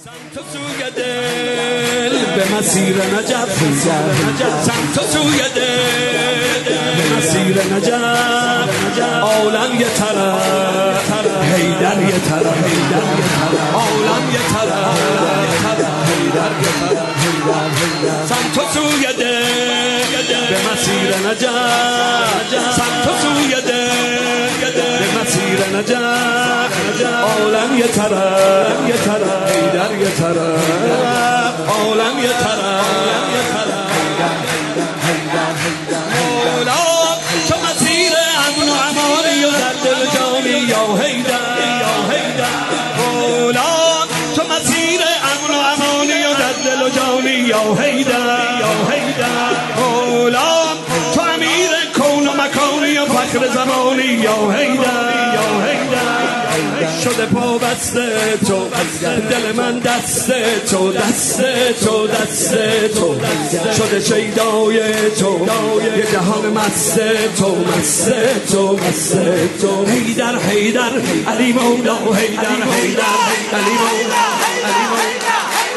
سمت سوی دل به مسیر نجف، سمت سوی دل به مسیر نجف، عالم یه طرف حیدر یه طرف، عالم یه طرف حیدر یه طرف، سمت سوی دل به مسیر نجف، سمت سوی دل به مسیر نجف، عالم یه طرف حیدر یه طرف، عالم یه طرف مولا چو مسیر امن و امانی و در دل جانی یا حیدر، مولا چو مسیر امن و امانی و در دل جانی یا حیدر، مولا تو امیر کون و مکانی و فخر زمانی یا حیدر، شده پا بسته تو دل من دسته تو شده شیدای تو یه جهان مسته تو حیدر علی مولا حیدر علی مولا علی مولا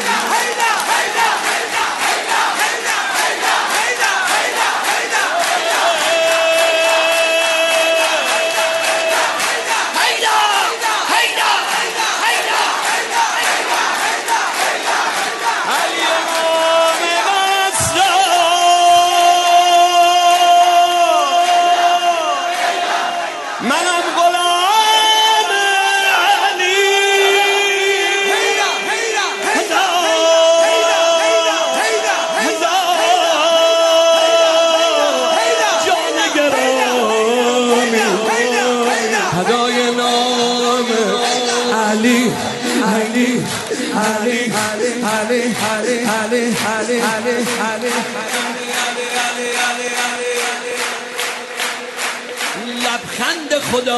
لبخند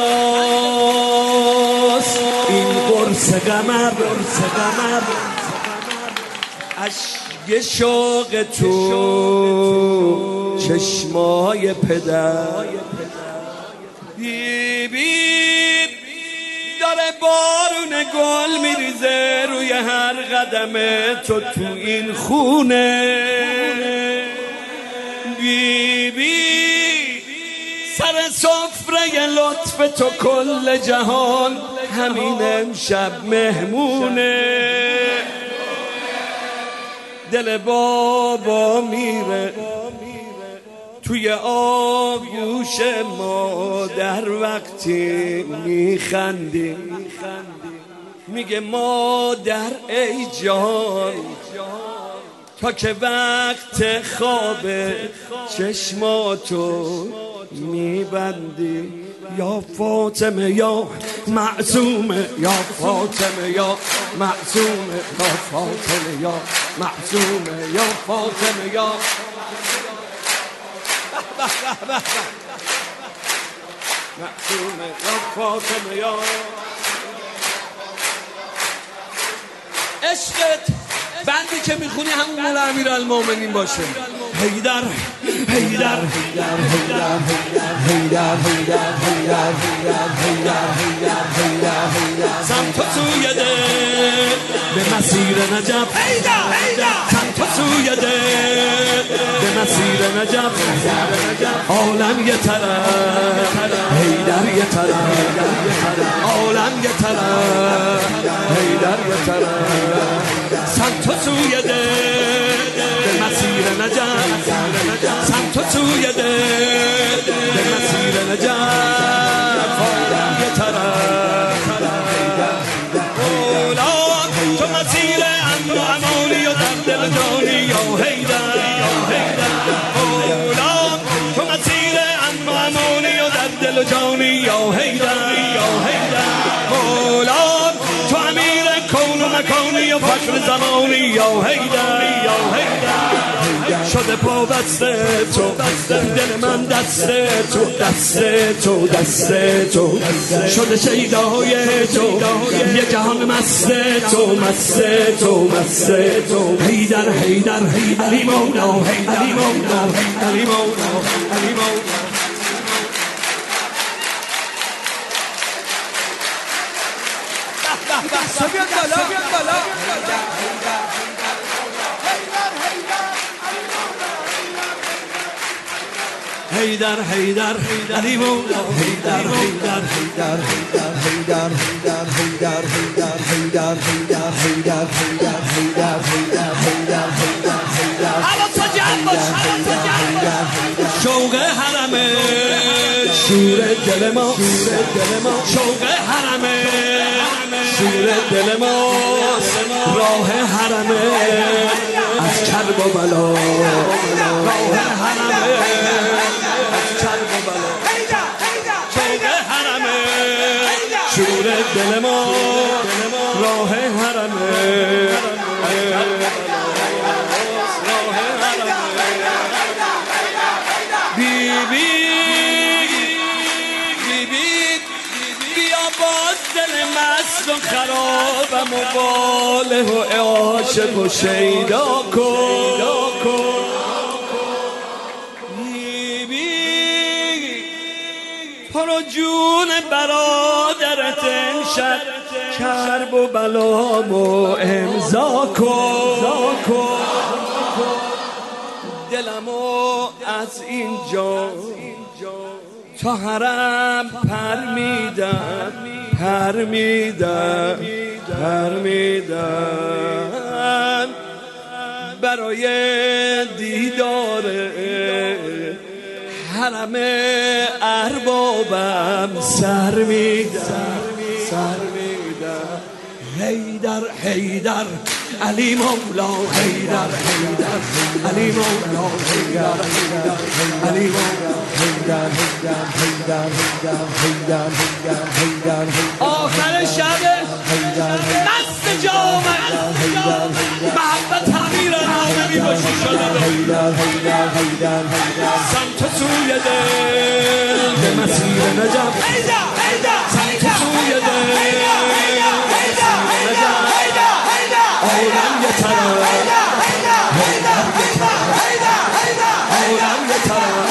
خداست این قرص قمر، اشک شوق تو چشمای پدر، بی داره بارون گل میریزه روی هر قدم تو این خونه، بی سر سفره لطف تو کل جهان همین امشب مهمونه، دل بابا میره توی آغوش مادر وقتی میخندی، میگه مادر ای جان تا که وقت خواب چشماتو میبندی، یا فاطمه یا معصومه، یا فاطمه یا معصومه، یا فاطمه یا معصومه، یا فاطمه یا معصومه، یا فاطمه یا عشقت بندی که میخونی همون مولا امیرالمومنین باشه. حیدر سمت سوی دل به مسیر نجف، سمت سوی دل به مسیر نجف، عالم یه طرف حیدر یه طرف، عالم یه طرف حیدر یه طرف، سمت سوی دل به مسیر نجف، سمت سوی دل به مسیر نجف، عالم یه طرف مولا تو مسیر امن و امانی و در دل جانی یا حیدر، مولا تو مسیر امن و امانی و در دل جانی یا حیدر، مولا تو امیر کون و مکانی و فخر زمانی یا حیدر، شده پا بسته تو دل من دسته تو شده شیدای تو یه جهان مسته تو حیدر علی مولا علی مولا علی مولا علی مولا. بیاد بالا حیدر حیدر علی مولا حیدر حیدر حیدر حیدر حیدر حیدر حیدر حیدر حیدر حیدر حیدر حیدر حیدر حیدر حیدر حیدر حواس جمع باش شوق حرمه شور دل ما شوق حرمه شور دل ما راه حرمه از کرب و بلا راه حرمه شور دل ما راه حرمه بی بیا باز دل مست و خرابم و باله و عاشق و شیدا کن پرو جون برادرت امشب کرب و بلامو امضا کن دلمو از اینجا تا حرم پر میدم برای دیدار حرم اربابم سر میدم حیدر حیدر علی مولا حیدر حیدر علی مولا حیدر علی مولا حیدر حیدر آخر شب مست جامع محبت امیر نامی باشی شده سمت سوی دل به مسیر نجف سمت سوی دل عالم یه طرف عالم یه طرف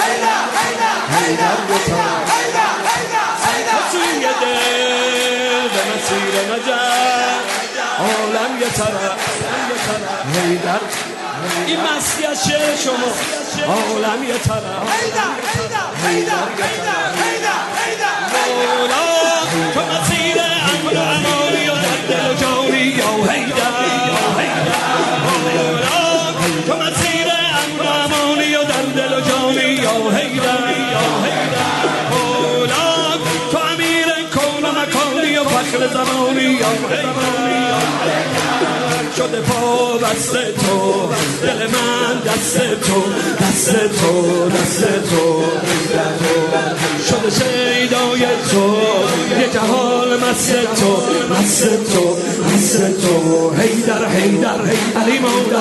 سوی دل به مسیر نجف عالم یه طرف حیدر این مستی از شعر شما عالم یه طرف مولا تو مسیر امن و امانی و دل و جانی یا حیدر مولا تو مسیر امن و امانی و دل و جانی یا حیدر مولا تو امیر کون و مکانی و فخر زمانی یا حیدر شده پا بست تو دل من دست تو شده شیدای تو یه جهان مست تو حیدر علی مولا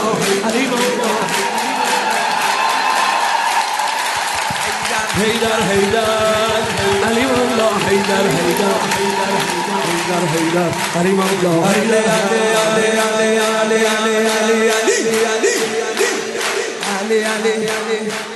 حیدر علی مولا حیدر علی مولا علی